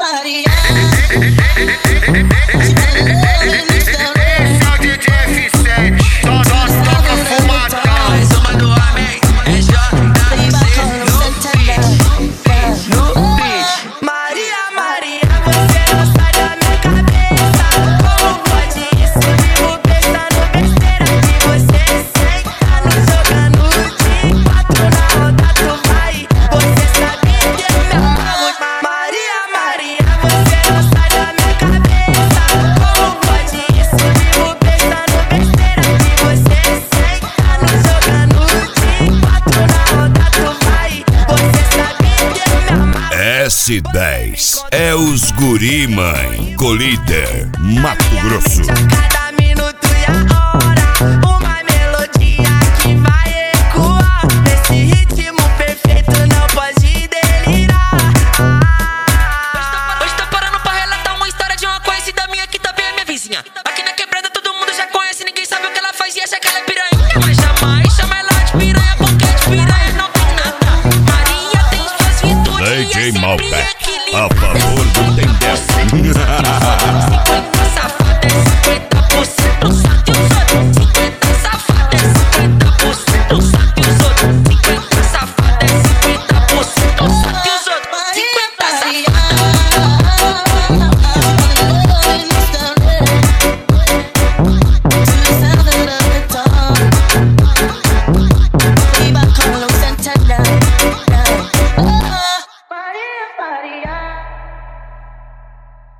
Maria. Mais uma do homem, é JC no beat. Maria, Maria, você não sai da minha cabeça. Como pode isso? Vivo pensando besteira que você senta me jogando de quatro na roda, tu vai. Você sabe que eu me amarro. Maria, Maria, você não sai da minha cabeça. Como pode isso? Vivo pensando besteira que você senta me jogando de quatro na roda, tu vai. Você sabe que eu me amarro. S10 é os guri, mãe. Colíder, Mato Grosso. A cada minuto e a hora, uma melodia que vai ecoar. Nesse ritmo perfeito não pode delirar. Hoje tô parando pra relatar uma história de uma conhecida minha que também é minha vizinha. Aqui na quebrada todo mundo já conhece, ninguém sabe o que ela faz e acha que ela é piranha. Mas jamais chama ela de piranha, porque de piranha não tem nada. Maria tem suas virtudes e é DJ sempre Malbec, equilíbrio. a favor do Tendel.